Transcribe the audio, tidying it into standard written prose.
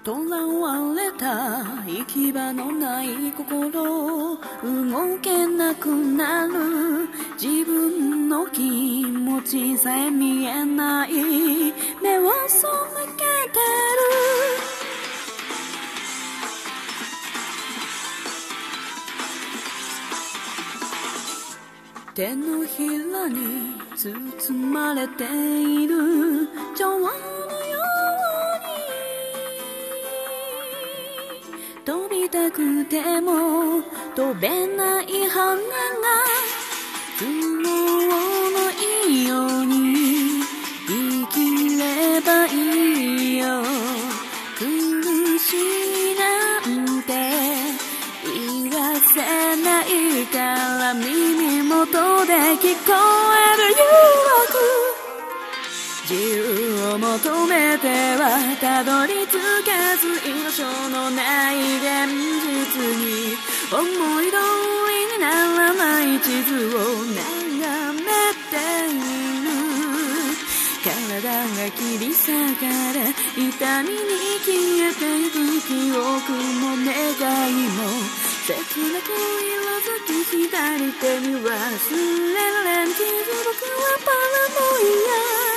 らわれた行き場のない心、動けなくなる自分の気持ちさえ見えない、目を背けてる。手のひらに包まれている蝶のように、飛びたくても飛べない花が都合のいいように生きればいいよ。苦しいなんて言わせないから耳元で聞こえる誘惑、自由を求めてはたどり着けず、居場所のない現実に思い通りにならない地図を眺めている。体が切り裂かれ痛みに消えていく記憶も願いも、切なく色づき左手に忘れられん傷、僕はパラノイア。